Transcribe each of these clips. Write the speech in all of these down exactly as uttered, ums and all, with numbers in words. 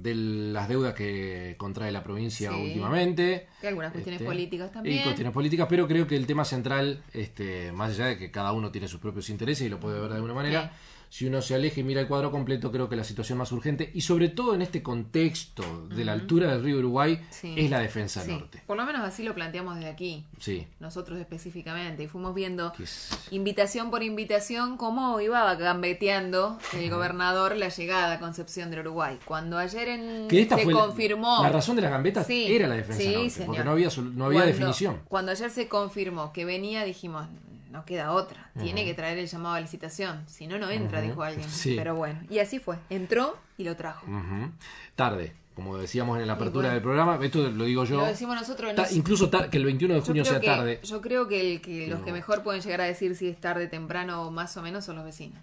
de las deudas que contrae la provincia Sí. últimamente. Que algunas cuestiones Este, políticas también. Y cuestiones políticas, pero creo que el tema central, este, más allá de que cada uno tiene sus propios intereses y lo puede ver de alguna manera, Sí. si uno se aleja y mira el cuadro completo, creo que la situación más urgente, y sobre todo en este contexto de la altura del río Uruguay, Sí. es la defensa Sí. norte. Por lo menos así lo planteamos desde aquí. Sí. Nosotros específicamente, y fuimos viendo Que es- invitación por invitación cómo iba gambeteando el gobernador la llegada a Concepción del Uruguay. Cuando ayer en, Que esta se fue la- confirmó... la razón de las gambetas Sí, era la defensa sí, norte, señor. porque no había, sol- no había Cuando- definición. Cuando ayer se confirmó que venía, dijimos, no queda otra, tiene que traer el llamado a licitación, si no, no entra, Ujú. dijo alguien. Sí. Pero bueno, y así fue, entró y lo trajo. Ujú. Tarde, como decíamos en la apertura bueno. del programa, esto lo digo yo. Lo decimos nosotros. Ta- no sé- incluso tar- que el veintiuno de yo junio creo sea que- tarde. Yo creo que, el, que los No. que mejor pueden llegar a decir si es tarde, temprano o más o menos son los vecinos.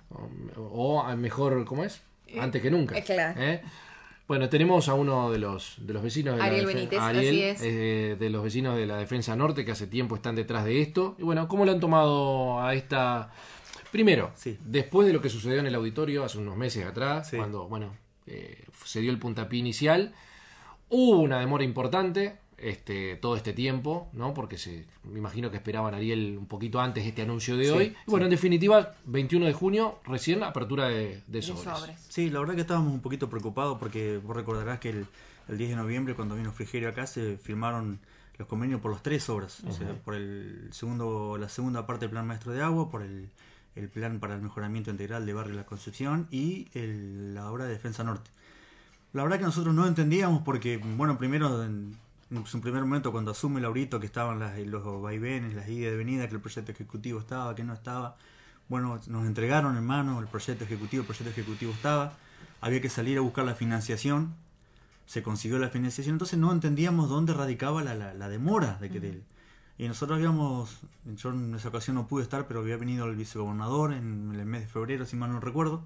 O, o mejor, ¿cómo es? Antes que nunca. Eh, claro. ¿Eh? Bueno, tenemos a uno de los de los vecinos de Ariel la defen- Benítez, Ariel, así es. eh, de los vecinos de la Defensa Norte, que hace tiempo están detrás de esto. Y bueno, ¿cómo lo han tomado a esta? Primero, Sí. después de lo que sucedió en el auditorio hace unos meses atrás, Sí. cuando bueno eh, se dio el puntapié inicial, hubo una demora importante. Este, todo este tiempo, ¿no? Porque se, me imagino que esperaban a Ariel un poquito antes este anuncio de Sí, hoy. sí. Y bueno, en definitiva, veintiuno de junio, recién apertura de, de De sobres. sobres. Sí, la verdad que estábamos un poquito preocupados porque vos recordarás que el, el diez de noviembre, cuando vino Frigerio acá, se firmaron los convenios por las tres obras. O sea, por el segundo, la segunda parte del Plan Maestro de Agua, por el, el Plan para el Mejoramiento Integral de Barrio La Concepción y el- la obra de Defensa Norte. La verdad que nosotros no entendíamos porque, bueno, primero, en, en un primer momento cuando asume Laurito que estaban las, los vaivenes, las idas y venidas, que el proyecto ejecutivo estaba, que no estaba, bueno, nos entregaron en mano el proyecto ejecutivo, el proyecto ejecutivo estaba, había que salir a buscar la financiación, se consiguió la financiación, entonces no entendíamos dónde radicaba la, la, la demora de que del, y nosotros habíamos, yo en esa ocasión no pude estar, pero había venido el vicegobernador en el mes de febrero, si mal no recuerdo,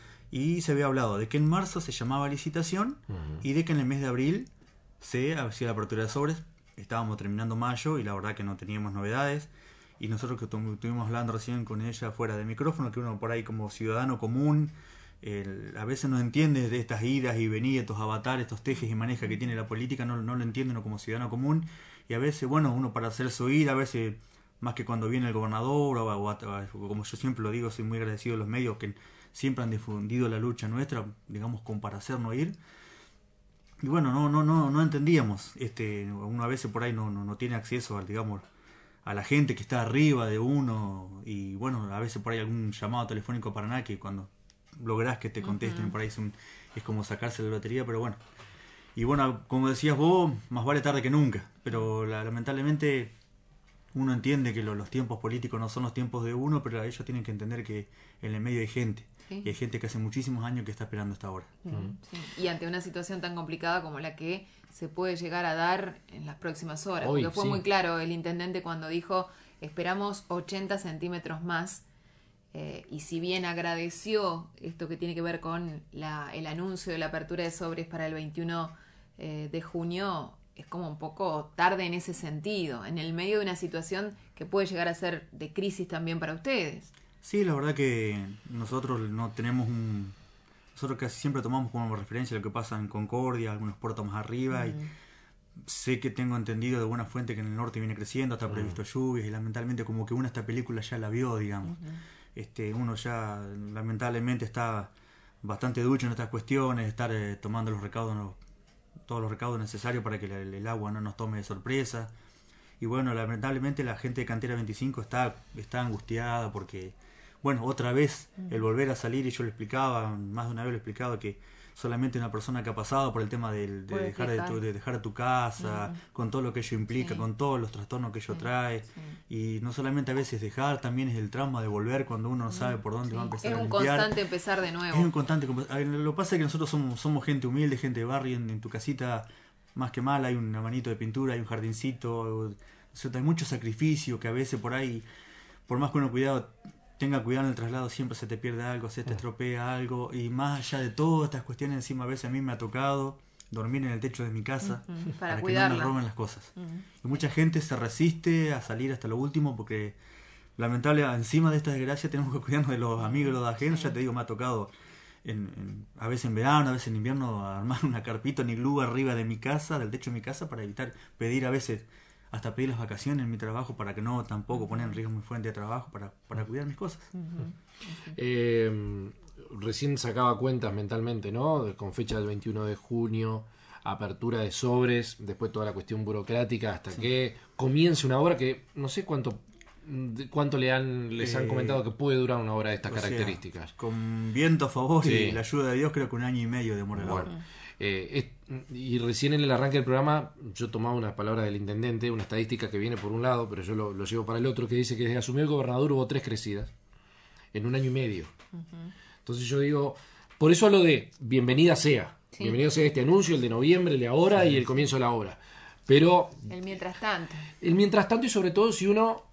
y se había hablado de que en marzo se llamaba licitación Ujú. y de que en el mes de abril se hacía la apertura de sobres. Estábamos terminando mayo y la verdad que no teníamos novedades. Y nosotros que tu- estuvimos hablando recién con ella fuera de micrófono, que uno por ahí como ciudadano común, el- a veces no entiende de estas idas y venidas, estos avatares, estos tejes y manejas que tiene la política, no, no lo entiende uno como ciudadano común. Y a veces, bueno, uno para hacerse oír, a veces más que cuando viene el gobernador, o, o- o como yo siempre lo digo, soy muy agradecido a los medios que siempre han difundido la lucha nuestra, digamos, como para hacernos oír. Y bueno, no no no no entendíamos. Este, uno a veces por ahí no, no, no tiene acceso a, digamos, a la gente que está arriba de uno. Y bueno, a veces por ahí algún llamado telefónico para nada que cuando lográs que te contesten, por ahí es, un- es como sacarse la lotería, pero bueno. Y bueno, como decías vos, más vale tarde que nunca. Pero la- lamentablemente uno entiende que lo- los tiempos políticos no son los tiempos de uno, pero ellos tienen que entender que en el medio hay gente. Sí. Y hay gente que hace muchísimos años que está esperando esta hora. Sí. Y ante una situación tan complicada como la que se puede llegar a dar en las próximas horas. Hoy, porque fue sí. muy claro el intendente cuando dijo esperamos ochenta centímetros más. Eh, y si bien agradeció esto que tiene que ver con la, el anuncio de la apertura de sobres para el veintiuno eh, de junio, es como un poco tarde en ese sentido, en el medio de una situación que puede llegar a ser de crisis también para ustedes. Sí, la verdad que nosotros no tenemos un... Nosotros casi siempre tomamos como referencia lo que pasa en Concordia, algunos puertos más arriba, y sé que tengo entendido de buena fuente que en el norte viene creciendo, está previsto lluvias, y lamentablemente como que uno esta película ya la vio, digamos. este Uno ya lamentablemente está bastante ducho en estas cuestiones, estar eh, tomando los recaudos, no- todos los recaudos necesarios para que la- el agua no nos tome de sorpresa. Y bueno, lamentablemente la gente de Cantera veinticinco está, está angustiada porque, bueno, otra vez el volver a salir, y yo le explicaba, más de una vez le he explicado que solamente una persona que ha pasado por el tema del- de, Puede dejar de, tu, explicar. de dejar tu casa, con todo lo que ello implica, Sí. con todos los trastornos que ello Sí, trae, y no solamente a veces dejar, también es el trauma de volver cuando uno no sabe por dónde Sí. va a empezar Es a un limpiar. constante empezar de nuevo. Es un constante. comp- a ver, Lo que pasa es que nosotros somos, somos gente humilde, gente de barrio. En, en tu casita, más que mal, hay un manito de pintura, hay un jardincito. o sea, hay mucho sacrificio que a veces por ahí, por más que uno cuidado, tenga cuidado en el traslado, siempre se te pierde algo, se te estropea algo. Y más allá de todas estas cuestiones, encima a veces a mí me ha tocado dormir en el techo de mi casa Ujú, para para que no cuidarla. me roben las cosas. Ujú. Y mucha gente se resiste a salir hasta lo último porque lamentablemente encima de esta desgracia tenemos que cuidarnos de los amigos y los ajenos. Ya te digo, me ha tocado en, en, a veces en verano, a veces en invierno, a armar una carpita en iglú arriba de mi casa, del techo de mi casa, para evitar pedir a veces, hasta pedir las vacaciones en mi trabajo, para que no tampoco poner en riesgo mi fuente de trabajo, para, para cuidar mis cosas. Uh-huh. Uh-huh. Eh, recién sacaba cuentas mentalmente, ¿no? Con fecha del veintiuno de junio, apertura de sobres, después toda la cuestión burocrática, hasta sí. que comience una obra que no sé cuánto cuánto le han les han comentado eh, que puede durar una obra de estas características. Sea, con viento a favor sí. y la ayuda de Dios, creo que un año y medio demora bueno, la obra. Eh, es, y recién en el arranque del programa yo tomaba unas palabras del intendente, una estadística que viene por un lado, pero yo lo, lo llevo para el otro, que dice que desde asumió el gobernador hubo tres crecidas en un año y medio. Uh-huh. Entonces yo digo, por eso hablo de bienvenida sea. Sí. Bienvenido sea este anuncio, el de noviembre, el de ahora sí. y el comienzo de la obra. Pero el mientras tanto. El mientras tanto y sobre todo si uno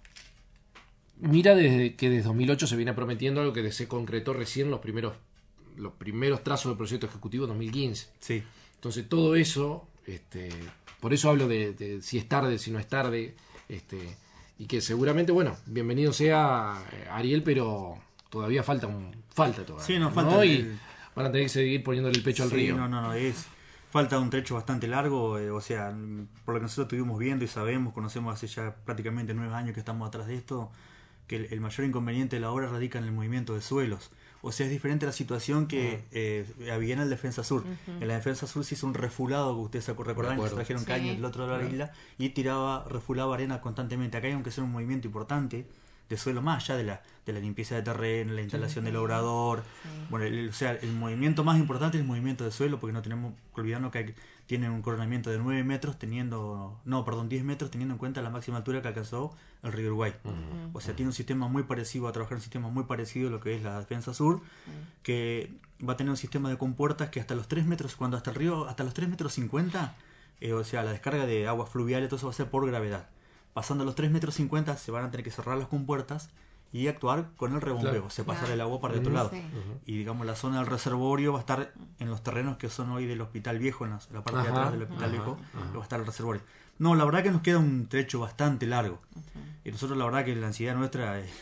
mira desde que desde dos mil ocho se viene prometiendo algo que se concretó recién los primeros los primeros trazos del proyecto ejecutivo dos mil quince. Sí. Entonces todo eso, este, por eso hablo de, de si es tarde, si no es tarde, este, y que seguramente, bueno, bienvenido sea Ariel, pero todavía falta un falta todavía. Sí, nos ¿no? falta. Y el... van a tener que seguir poniéndole el pecho al sí, río. No, no, no, es falta un trecho bastante largo, eh, o sea, por lo que nosotros estuvimos viendo y sabemos, conocemos hace ya prácticamente nueve años que estamos atrás de esto, que el, el mayor inconveniente de la obra radica en el movimiento de suelos. O sea, es diferente la situación que uh-huh. eh, había en el Defensa Sur. Uh-huh. En la Defensa Sur se hizo un refulado, que ustedes se recordarán, que se trajeron sí. caños del otro lado de la isla y tiraba, refulaba arena constantemente. Acá hay aunque sea un movimiento importante de suelo más allá de la, de la limpieza de terreno, la instalación sí. del obrador. Sí. Bueno, el, o sea, el movimiento más importante es el movimiento de suelo, porque no tenemos que olvidarnos que hay, tienen un coronamiento de nueve metros teniendo, no, perdón, diez metros teniendo en cuenta la máxima altura que alcanzó el río Uruguay. Uh-huh. O sea, tiene un sistema muy parecido, a trabajar un sistema muy parecido a lo que es la Defensa Sur, uh-huh. que va a tener un sistema de compuertas que hasta los tres metros, cuando hasta el río, hasta los tres metros cincuenta, eh, o sea, la descarga de aguas fluviales, todo eso va a ser por gravedad. Pasando los tres metros cincuenta se van a tener que cerrar las compuertas y actuar con el rebombeo, claro. o sea, pasar claro. el agua para el otro lado. Sí. Uh-huh. Y digamos, la zona del reservorio va a estar en los terrenos que son hoy del Hospital Viejo, en la, en la parte ajá, de atrás del Hospital ajá, Viejo, ajá. va a estar el reservorio. No, la verdad que nos queda un trecho bastante largo. Uh-huh. Y nosotros la verdad que la ansiedad nuestra, eh,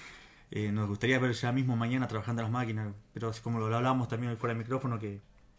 eh, nos gustaría ver ya mismo mañana trabajando las máquinas, pero como lo hablábamos también hoy fuera del micrófono, que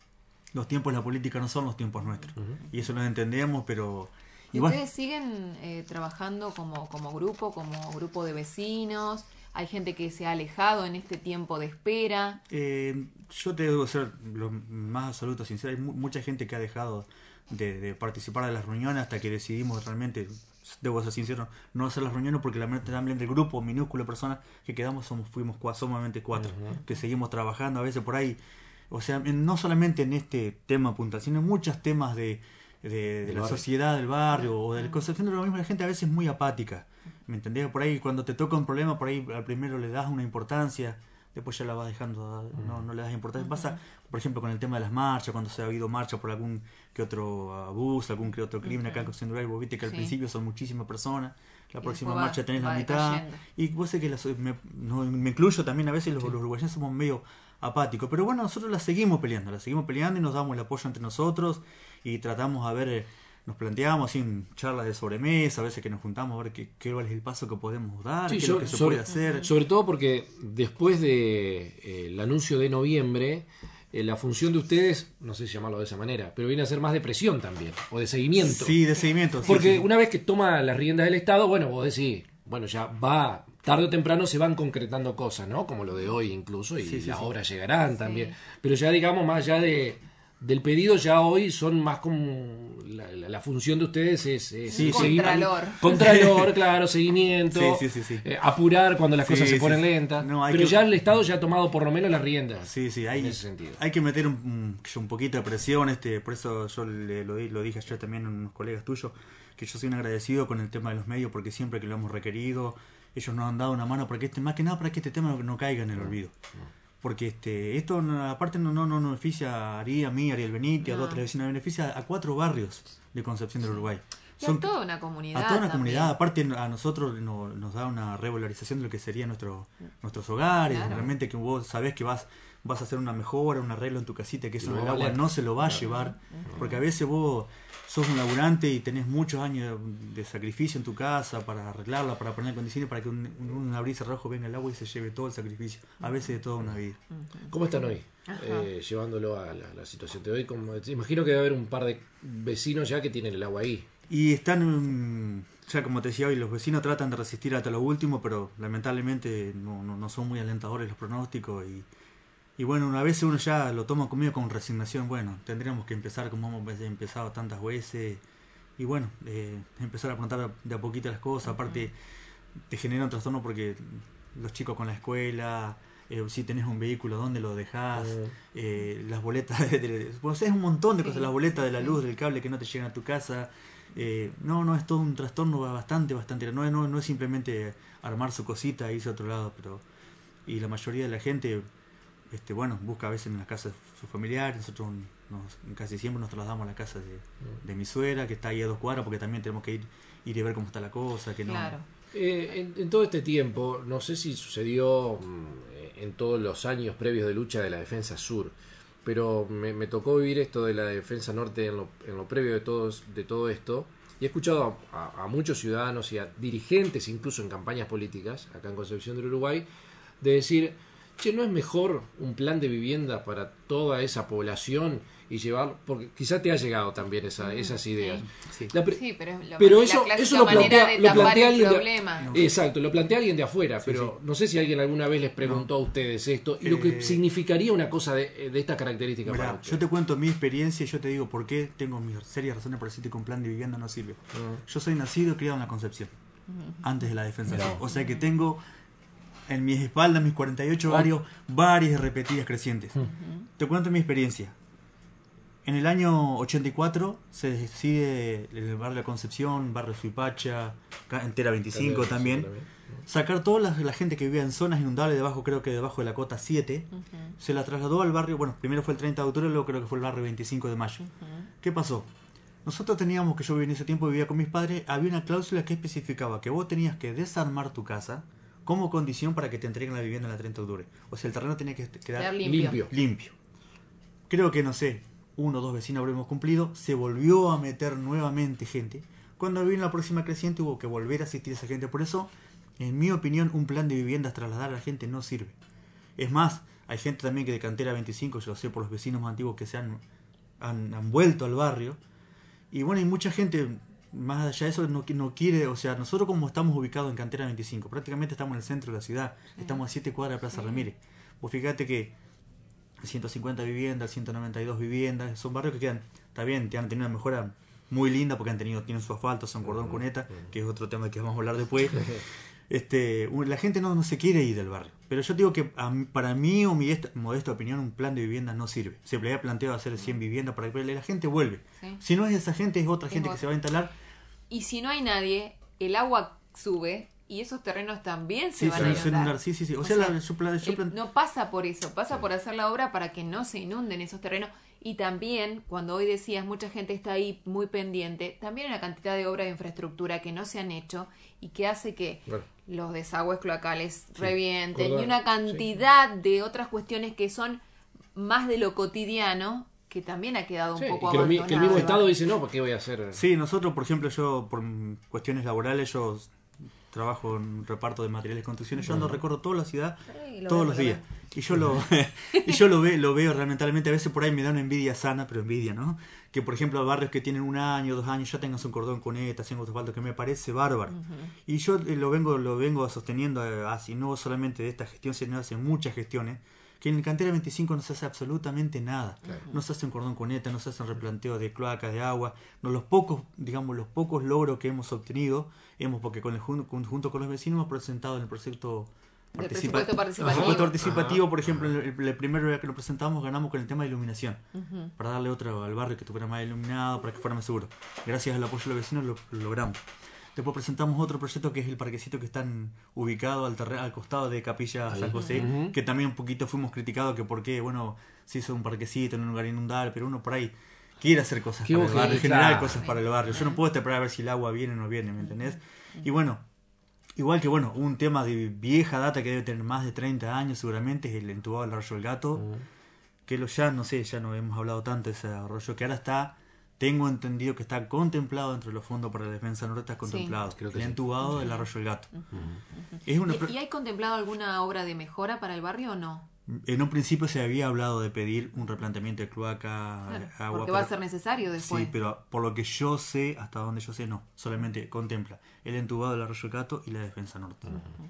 los tiempos de la política no son los tiempos nuestros. Uh-huh. Y eso lo entendemos, pero... ¿Y ustedes bueno, siguen eh, trabajando como, como grupo, como grupo de vecinos? ¿Hay gente que se ha alejado en este tiempo de espera? Eh, yo te debo ser lo más absoluto sincero. Hay mu- mucha gente que ha dejado de, de participar de las reuniones hasta que decidimos realmente, debo ser sincero, no hacer las reuniones porque lamentablemente el grupo minúsculo de personas que quedamos somos fuimos cuatro, solamente cuatro, uh-huh. que seguimos trabajando a veces por ahí. O sea, no solamente en este tema puntual, sino en muchos temas de... de, de la barrio. sociedad del barrio o de la concepción de lo mismo. La gente a veces es muy apática, ¿me entendés? Por ahí cuando te toca un problema, por ahí al primero le das una importancia, después ya la vas dejando, no, no le das importancia. Pasa, por ejemplo, con el tema de las marchas, cuando se ha habido marcha por algún que otro abuso, algún que otro crimen, uh-huh. acá en Concepción de Uruguay, vos viste que al sí. principio son muchísimas personas, la y próxima va, marcha tenés la mitad, cayendo. Y vos sé que las, me, no, me incluyo también, a veces los, sí. los uruguayos somos medio apáticos, pero bueno, nosotros la seguimos peleando, la seguimos peleando y nos damos el apoyo entre nosotros y tratamos a ver, eh, nos planteamos sin charlas de sobremesa, a veces que nos juntamos a ver qué, qué es el paso que podemos dar, sí, qué yo, es lo que se sobre, puede hacer. Sobre todo porque después de eh, el anuncio de noviembre, eh, la función de ustedes, no sé si llamarlo de esa manera, pero viene a ser más de presión también, o de seguimiento. Sí, de seguimiento. Porque sí, sí. una vez que toma las riendas del Estado, bueno, vos decís, bueno, ya va... tarde o temprano se van concretando cosas, ¿no? Como lo de hoy incluso, y sí, sí, las sí. obras llegarán también. Sí. Pero ya digamos, más allá de del pedido, ya hoy son más como... La, la, la función de ustedes es... es sí, contralor. Seguir, contralor, claro, seguimiento. Sí, sí, sí, sí. Eh, apurar cuando las sí, cosas se sí, ponen sí. lentas. No, pero que... ya el Estado ya ha tomado por lo menos las riendas. Sí, sí, hay, en ese sentido. Hay que meter un, un poquito de presión, este por eso yo le, lo, lo dije ayer también a unos colegas tuyos, que yo soy un agradecido con el tema de los medios, porque siempre que lo hemos requerido... ellos nos han dado una mano para que este, más que nada para que este tema no, no caiga en el olvido. Porque este esto aparte no no no nos beneficia a Ari, a mí, a Ariel Benítez, no. a dos tres vecinos, beneficia a cuatro barrios de Concepción del Uruguay. Y a Son, toda una comunidad. A toda una también. comunidad. Aparte a nosotros no, nos da una revalorización de lo que serían nuestro, nuestros hogares. Claro. Realmente que vos sabés que vas vas a hacer una mejora, un arreglo en tu casita, que eso No el va a agua valer. no se lo va a llevar, porque a veces vos sos un laburante y tenés muchos años de sacrificio en tu casa para arreglarla, para poner condiciones, para que un, un, un abrir y cerrar ojo venga el agua y se lleve todo el sacrificio, a veces de toda una vida. ¿Cómo están hoy? Eh, llevándolo a la, la situación de hoy. Como, imagino que debe haber un par de vecinos ya que tienen el agua ahí. Y están, um, ya como te decía hoy, los vecinos tratan de resistir hasta lo último, pero lamentablemente no, no, no son muy alentadores los pronósticos. Y, y bueno, una vez uno ya lo toma conmigo con resignación. Bueno, tendríamos que empezar como hemos empezado tantas veces. Y bueno, eh, empezar a afrontar de a poquito las cosas. Aparte, te genera un trastorno porque los chicos con la escuela, eh, si tenés un vehículo, ¿dónde lo dejás? Uh. Eh, las boletas, de, de, pues es un montón de Sí, cosas, las boletas de la sí. luz, del cable que no te llegan a tu casa. Eh, no, no, es todo un trastorno bastante, bastante. No, no, no es simplemente armar su cosita e irse a otro lado, pero. Y la mayoría de la gente, este, bueno, busca a veces en las casas de sus familiares. Nosotros nos, casi siempre nos trasladamos a la casa de, de mi suegra, que está ahí a dos cuadras, porque también tenemos que ir, ir y ver cómo está la cosa. Que no, Claro. Eh, en, en todo este tiempo, no sé si sucedió mm, en todos los años previos de lucha de la defensa sur, pero me, me tocó vivir esto de la defensa norte en lo, en lo previo de, todos, de todo esto, y he escuchado a, a, a muchos ciudadanos y a dirigentes, incluso en campañas políticas, acá en Concepción del Uruguay, de decir, che, ¿no es mejor un plan de vivienda para toda esa población y llevar, porque quizá te ha llegado también esa, esas ideas? Sí. La pre- Sí, pero es lo- Pero la eso, clásica eso lo manera plantea, de lo tapar plantea el alguien de- problema. No. Exacto, lo plantea alguien de afuera, Sí, pero sí. no sé si alguien alguna vez les preguntó a ustedes esto y lo que Eh, significaría una cosa de, de esta característica para Mirá, ustedes. yo te cuento mi experiencia y yo te digo por qué tengo mis serias razones para decirte que un plan de vivienda no sirve. Ah. Yo soy nacido y criado en la Concepción, antes de la defensa. O sea que tengo en mis espaldas, mis cuarenta y ocho Oh. varios, varias repetidas crecientes. Te cuento mi experiencia. En el año ochenta y cuatro se decide en el barrio de la Concepción, barrio Suipacha, ca- entera veinticinco Cantera también, veinticinco sacar toda la, la gente que vivía en zonas inundables, debajo creo que debajo de la cota siete, se la trasladó al barrio, bueno, primero fue el treinta de octubre, luego creo que fue el barrio veinticinco de mayo. ¿Qué pasó? Nosotros teníamos, que yo vivía en ese tiempo, vivía con mis padres, había una cláusula que especificaba que vos tenías que desarmar tu casa como condición para que te entreguen la vivienda en la treinta de octubre. O sea, el terreno tenía que quedar Quedar limpio. limpio. limpio. Creo que, no sé, uno o dos vecinos habremos cumplido, se volvió a meter nuevamente gente. Cuando vino la próxima creciente hubo que volver a asistir a esa gente. Por eso, en mi opinión, un plan de viviendas trasladar a la gente no sirve. Es más, hay gente también que de cantera veinticinco, yo lo sé por los vecinos más antiguos que se han, han, han vuelto al barrio. Y bueno, hay mucha gente, más allá de eso, no, no quiere, o sea, nosotros como estamos ubicados en cantera veinticinco, prácticamente estamos en el centro de la ciudad, estamos a siete cuadras de Plaza Sí. Ramírez. Vos fíjate que ciento cincuenta viviendas, ciento noventa y dos viviendas, son barrios que quedan, está bien, te han tenido una mejora muy linda porque han tenido, tienen su asfalto, son cordón cuneta, que es otro tema que vamos a hablar después. Este, la gente no, no se quiere ir del barrio, pero yo digo que a, para mí o mi esta, modesta opinión un plan de vivienda no sirve. Se le había planteado hacer cien viviendas para que la gente vuelve. Sí. Si no es esa gente, es otra Es gente otra. que se va a instalar. Y si no hay nadie, el agua sube y esos terrenos también se Sí, van se a van a inundar. inundar, sí, sí, sí. O, O sea, sea, la, yo, plan- yo El- plan- no pasa por eso, pasa por hacer la obra para que no se inunden esos terrenos. Y también, cuando hoy decías, mucha gente está ahí muy pendiente, también hay una cantidad de obras de infraestructura que no se han hecho y que hace que Claro. los desagües cloacales revienten Cordón, y una cantidad de otras cuestiones que son más de lo cotidiano que también ha quedado un Sí, poco y que, lo mi- abandonado. que el mismo Estado dice, no, ¿por qué voy a hacer? Sí, nosotros, por ejemplo, yo por mm, cuestiones laborales, yo trabajo en reparto de materiales de construcción, yo ando recorro toda la ciudad Sí, lo todos veo, los lo días. veo. Y yo lo y yo lo veo, lo veo lamentablemente, a veces por ahí me da una envidia sana, pero envidia, ¿no? Que por ejemplo barrios que tienen un año, dos años, ya tengan un cordón cuneta, tengan otro asfalto, que me parece bárbaro. Y yo eh, lo vengo lo vengo sosteniendo eh, así, no solamente de esta gestión, sino hace muchas gestiones, que en el cantera veinticinco no se hace absolutamente nada. No se hace un cordón cuneta, no se hace un replanteo de cloacas, de agua. No, los pocos, digamos, los pocos logros que hemos obtenido, hemos, porque con el, jun- con- junto con los vecinos hemos presentado en el proyecto Del participa- presupuesto participativo. presupuesto participativo, Ajá. por ejemplo, el, el- el primer día que lo presentamos ganamos con el tema de iluminación, Ujú. para darle otra al barrio que estuviera más iluminado, para que fuera más seguro. Gracias al apoyo de los vecinos lo, lo logramos. Después presentamos otro proyecto que es el parquecito que están ubicado al, terre- al costado de Capilla Ahí. San José, Ujú. que también un poquito fuimos criticados que por qué, bueno, se hizo un parquecito en un lugar inundable, pero uno por ahí quiere hacer cosas Qué para el ojete, barrio, generar claro. cosas para el barrio. Yo no puedo esperar a ver si el agua viene o no viene, ¿me entendés? Y bueno, Igual que, bueno, un tema de vieja data que debe tener más de treinta años seguramente es el entubado del arroyo del Gato, Mm. que lo ya, no sé, ya no hemos hablado tanto de ese arroyo, que ahora está, tengo entendido que está contemplado dentro de los fondos para la defensa norte, está contemplado, creo que el sí. entubado del arroyo del Gato. Es una, ¿Y, y hay contemplado alguna obra de mejora para el barrio o no? En un principio se había hablado de pedir un replanteamiento de cloaca, Claro, agua. porque va a pero- ser necesario después. Sí, pero por lo que yo sé, hasta donde yo sé, no. Solamente contempla el entubado del arroyo del Gato y la defensa norte.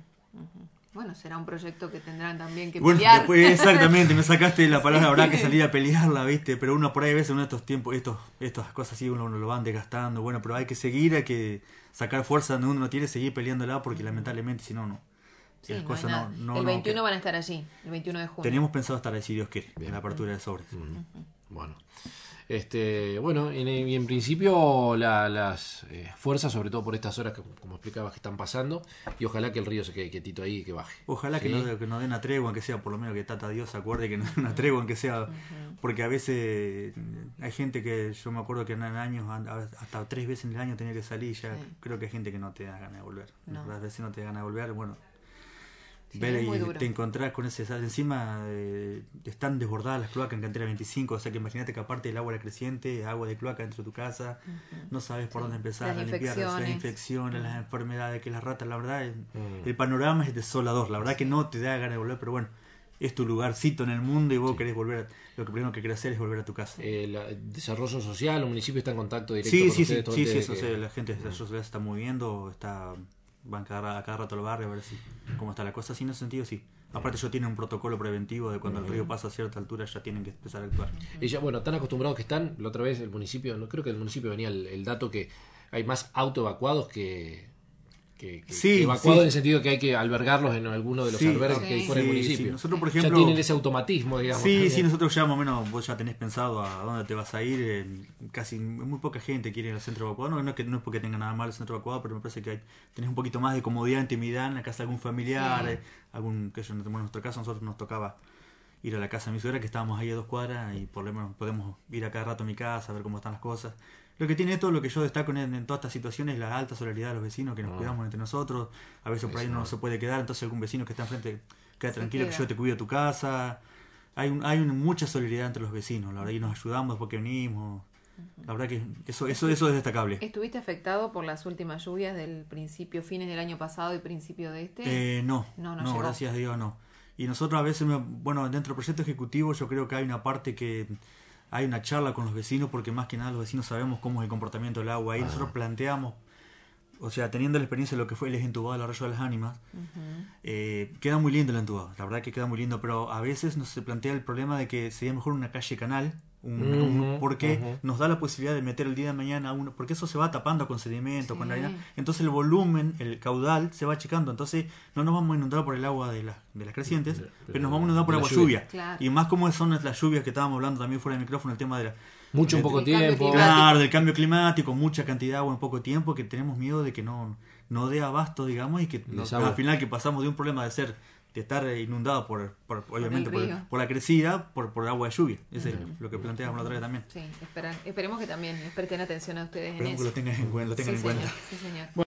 Bueno, será un proyecto que tendrán también que Bueno, pelear. después exactamente, me sacaste la palabra, Sí. habrá que salir a pelearla, ¿viste? Pero uno por ahí a veces en estos tiempos, estos, estas cosas así, uno, uno lo van desgastando. Bueno, pero hay que seguir, hay que sacar fuerza donde uno no tiene, seguir peleándola, porque lamentablemente si no, no. Sí, las no cosas hay nada. no- no- el no veintiuno quedan. van a estar allí, el veintiuno de junio. Teníamos pensado estar ahí, si Dios quiere, Bien. en la apertura de sobres. Bueno, este, bueno, y en, y en principio la- las eh, fuerzas, sobre todo por estas horas que, como explicabas, que están pasando, y ojalá que el río se quede quietito ahí y que baje. Ojalá que, ¿Sí? no, que nos den una tregua, aunque sea por lo menos que Tata Dios se acuerde que nos den una tregua, aunque sea, porque a veces hay gente que yo me acuerdo que en años, hasta tres veces en el año tenía que salir, ya Sí. creo que hay gente que no te da ganas de volver. No. Las veces no te da ganas de volver, bueno, Sí, ver es muy y duro. te encontrás con ese sal encima, eh, están desbordadas las cloacas en cantera veinticinco, o sea que imagínate que aparte del agua la creciente, agua de cloaca dentro de tu casa, no sabes por Sí. dónde empezar Las a limpiar las infecciones. infecciones, las enfermedades, que las ratas, la verdad, es- Mm. el panorama es desolador, la verdad que no te da ganas de volver, pero bueno, es tu lugarcito en el mundo y vos Sí. querés volver, a- lo que primero que querés hacer es volver a tu casa. El eh, desarrollo social, el municipio está en contacto directo Sí, con sí, sí, ustedes todo sí, el sí, día eso, que- o sea, la gente de Desarrollo Social se está moviendo, está, van cada, a cada rato al barrio a ver si cómo está la cosa, así en ese sentido sí. Aparte ellos tienen un protocolo preventivo de cuando el río pasa a cierta altura ya tienen que empezar a actuar. Ella, bueno, tan acostumbrados que están, la otra vez el municipio, no creo que el municipio venía el, el dato que hay más autoevacuados que, que, que- Sí, que evacuados sí. en el sentido que hay que albergarlos en alguno de los Sí, albergues sí, que hay fuera del sí, municipio. sí. Nosotros, por Ya ejemplo, tienen ese automatismo, digamos. sí, también. sí, nosotros ya más o menos vos ya tenés pensado a dónde te vas a ir. eh, casi muy poca gente quiere ir al centro evacuado. No, no, es que, no es porque tenga nada mal el centro evacuado, pero me parece que hay, tenés un poquito más de comodidad, intimidad en la casa de algún familiar. Sí. eh, algún que yo, bueno, en nuestro caso, nosotros nos tocaba ir a la casa de mi suegra, que estábamos ahí a dos cuadras, y por lo menos podemos ir a cada rato a mi casa, a ver cómo están las cosas. Lo que tiene esto, lo que yo destaco en, en todas estas situaciones, es la alta solidaridad de los vecinos, que nos Ah. cuidamos entre nosotros. A veces por ahí Eso. uno no se puede quedar, entonces algún vecino que está enfrente queda Se tranquilo, que queda. yo te cuido tu casa. Hay, un, hay un- mucha solidaridad entre los vecinos, la verdad, y nos ayudamos después que venimos. La verdad que eso, eso, eso es destacable. ¿Estuviste afectado por las últimas lluvias del principio, fines del año pasado y principio de este? Eh, no, No, no, no llegó. gracias a Dios no. Y nosotros a veces, me- bueno, dentro del proyecto ejecutivo yo creo que hay una parte que hay una charla con los vecinos, porque más que nada los vecinos sabemos cómo es el comportamiento del agua. Y Ah. nosotros planteamos, o sea, teniendo la experiencia de lo que fue el entubado del arroyo de las ánimas, Ujú. eh, queda muy lindo el entubado, la verdad que queda muy lindo, pero a veces nos se plantea el problema de que sería mejor una calle canal, un, un- Ujú, porque ujú. nos da la posibilidad de meter el día de mañana uno, porque eso se va tapando con sedimento, Sí. con arena, entonces el volumen, el caudal se va achicando, entonces no nos vamos a inundar por el agua de, las de las crecientes, Pero- pero nos vamos a inundar por de la agua lluvia. lluvia. Claro. Y más como son las lluvias que estábamos hablando también fuera del micrófono, el tema de la... Mucho en de- poco El cambio tiempo. climático. Claro, del cambio climático, mucha cantidad de agua en poco tiempo, que tenemos miedo de que no, no dé abasto, digamos, y que no- Desagüe. al final que pasamos de un problema de ser de estar inundado por, por obviamente por, río. por la crecida, por, por agua de lluvia. Eso es lo que planteamos la otra vez también. Sí, esperan- esperemos que también presten atención a ustedes en Esperemos que eso. lo tengan en, cuen- lo tengan Sí, en cuenta. señor, sí, señor.